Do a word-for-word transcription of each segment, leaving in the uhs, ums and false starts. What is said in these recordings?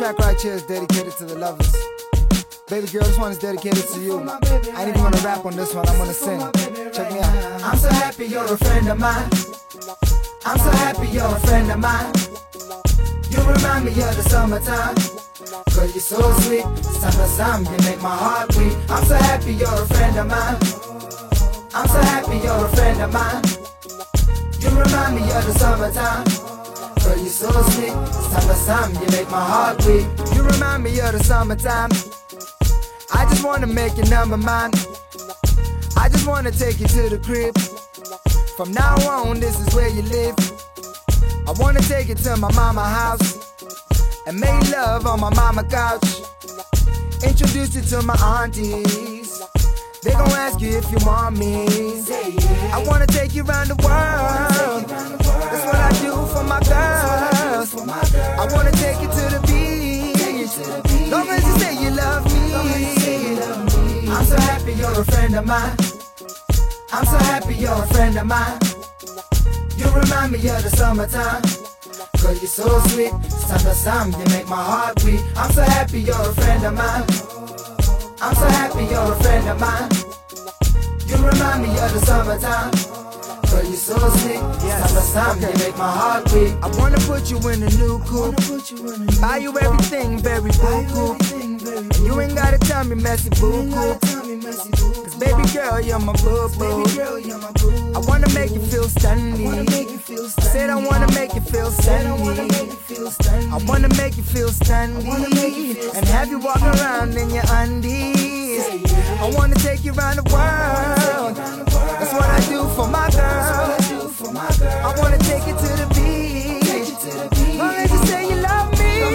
track right here is dedicated to the lovers. Baby girl, this one is dedicated to you. I ain't even gonna rap on this one, I'm gonna sing. Check me out. I'm so happy you're a friend of mine. I'm so happy you're a friend of mine. You remind me of the summertime. Girl, you're so sweet. Summer, summer, you make my heart beat. I'm so happy you're a friend of mine. I'm so happy you're a friend of mine. You remind me of the summertime. Girl, you're so sweet. Summer, summer, you make my heart beat. You remind me of the summertime. I just wanna make your number mine. I just wanna take you to the crib. From now on, this is where you live. I wanna take you to my mama house and make love on my mama couch. Introduce you to my aunties. They gon' ask you if you want me. I wanna take you around the world. That's what I do for my girls. I wanna take you to the beach. Long as you say you love me. I'm so happy you're a friend of mine. I'm so happy you're a friend of mine. You remind me of the summertime. Girl, you're so sweet. Summer, summer, you make my heart beat. I'm so happy you're a friend of mine. I'm so happy you're a friend of mine. You remind me of the summertime. Girl, you're so sweet. Summer, summer, you make my heart beat. I wanna put you in a new coupe. Buy you everything very boo-coo. And you ain't gotta tell me messy boo-coo. Cause baby girl, you're my boo-boo. I wanna make you feel stunning. I said I wanna make you feel stunning. I wanna make you feel stunning. And have you walk around in your undies. I wanna take you around the world. That's what I do for my girl. I wanna take you to the beach. Long as you say you love me.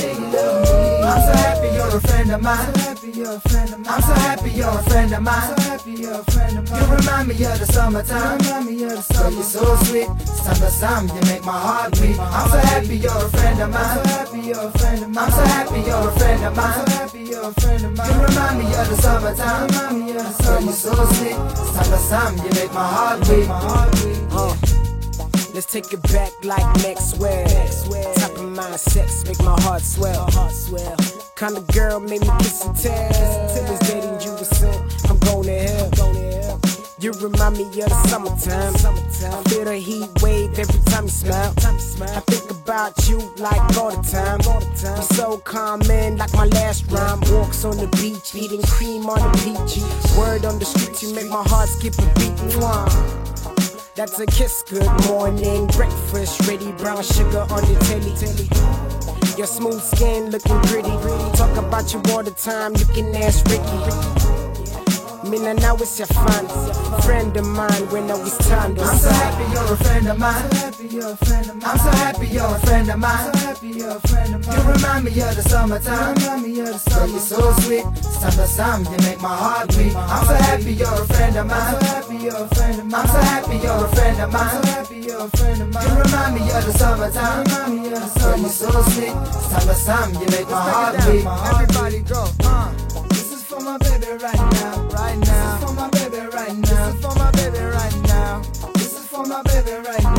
I'm so happy you're a friend of mine. I'm so happy you're a friend of mine. You remind me of the summertime. Girl, you're so sweet. Summer, summer, you make my heart beat. I'm so happy you're a friend of mine. I'm so happy you're a friend of mine. You remind me of the summertime. Girl, you're so sweet. Summer, summer, you make my heart beat. Uh, let's take it back like Maxwell. Top of mind sex make my heart swell. Kind of girl made me kiss and tell. Till this dating you was sent, I'm going to hell. You remind me of the summertime. I feel the heat wave every time you smile. I think about you like all the time. You're so calm, man, like my last rhyme. Walks on the beach, eating cream on the peach. Word on the street, you make my heart skip a beat. Mwah. That's a kiss, good morning, breakfast ready, brown sugar on the telly. Your smooth skin looking pretty. Talk about you all the time, you can ask Ricky. Me and now it's your fun, friend of mine when I was time to I'm so happy you're a friend of mine. I'm so happy you're a friend of mine. You remind me of the summertime. Girl, you're so sweet. Summer, summer, you make my heart beat. I'm so happy you're a friend of mine. I'm so happy you're a friend of mine. You remind me of the summertime. Girl, you're so sweet. Summer, summer, you make my heart beat. Everybody go, uh. This is for my baby right now. Right now. This is for my baby right now. This is for my baby right now. This is for my baby right now.